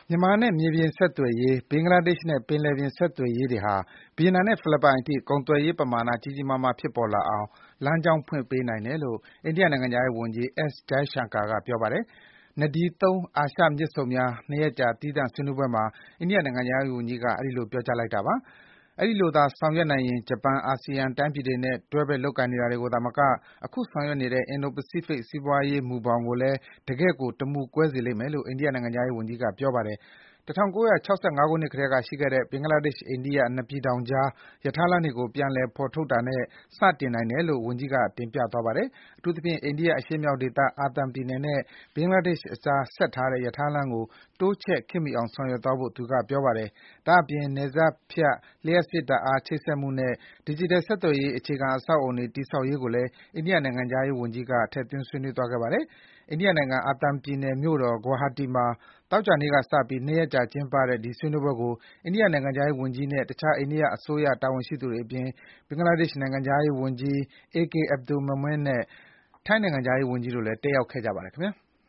မြန်မာနဲ့မြေပြင်ဆက်သွယ်ရေး၊ ဘင်္ဂလားဒေ့ရှ်နဲ့ပင်လယ်ပြင်ဆက်သွယ်ရေးတွေဟာ ဗီယက်နမ်နဲ့ဖိလစ်ပိုင်အထိ ကုန်သွယ်ရေးပမာဏကြီးကြီးမားမားဖြစ်ပေါ်လာအောင် လမ်းကြောင်းဖွင့်ပေးနိုင်တယ်လို့ အိန္ဒိယနိုင်ငံခြားရေးဝန်ကြီး S. Jaishankar က ပြောပါတယ်။ နဒီသုံး အာရှမြစ်ဆုံများ ၂ ရက်ကြာ သီးသန့်ဆွေးနွေးပွဲမှာ အိန္ဒိယနိုင်ငံခြားရေးဝန်ကြီးက အဲဒီလို ပြောကြားလိုက်တာပါ။ အဲဒီလိုသာဆောင်ရွက်နိုင်ရင် ဂျပန်၊ အာဆီယံတိုင်းပြည်တွေနဲ့ တွဲဘက်လုပ်ကိုင်နေတာတွေကိုသာမက အခုဆောင်ရွက်နေတဲ့ အင်ဒို-ပစိဖိတ် စီးပွားရေးမူဘောင်ကိုလည်း တကယ့်ကို တမူကွဲစေလိမ့်မယ်လို့ အိန္ဒိယနိုင်ငံခြားရေးဝန်ကြီးက ပြောပါတယ်။ ၁၉၆၅ ခုနှစ်ကတည်းကရှိခဲ့တဲ့ ဘင်္ဂလားဒေ့ရှ်-အိန္ဒိယ နှစ်ပြည်ထောင်ကြား ရထားလမ်းတွေကို ပြန်လည်ဖော်ထုတ်တာနဲ့ စတင်နိုင်တယ်လို့ ဝန်ကြီးက တင်ပြသွားပါတယ်။ အထူးသဖြင့် အိန္ဒိယအရှေ့မြောက်ဒေသ အာသံပြည်နယ်နဲ့ ဘင်္ဂလားဒေ့ရှ်အကြားဆက်ထားတဲ့ ရထားလမ်းကို တိုးချဲ့ခေတ်မီအောင်ဆောင်ရွက်သွားဖို့ သူက ပြောပါတယ်။ ဒါ့အပြင် နယ်စပ်ဖြတ် လျှပ်စစ်ဓါတ်အားချိတ်ဆက်မှုနဲ့ ဒစ်ဂျစ်တယ်ဆက်သွယ်ရေး အခြေခံအဆောက်အအုံတွေ တည်ဆောက်ရေးကိုလည်း အိန္ဒိယနိုင်ငံခြားရေးဝန်ကြီးက ထည့်သွင်းဆွေးနွေးသွားခဲ့ပါတယ်။ အိန္ဒိယနိုင်ငံ အာသံပြည်နယ်မြို့တော် Guwahati မှာ သောကြာနေ့ကစပြီး ၂ ရက်ကြာကျင်းပတဲ့ ဒီဆွေးနွေးပွဲကို အိန္ဒိယနိုင်ငံခြားရေးဝန်ကြီးနဲ့ တခြား အိန္ဒိယအစိုးရတာဝန်ရှိသူတွေအပြင် ဘင်္ဂလားဒေ့ရှ်နိုင်ငံခြားရေးဝန်ကြီး A. K Abdul Momen နဲ့ ထိုင်းနိုင်ငံခြားရေးဝန်ကြီးတို့လည်း တက်ရောက်ခဲ့ကြပါတယ်ခင်ဗျာ။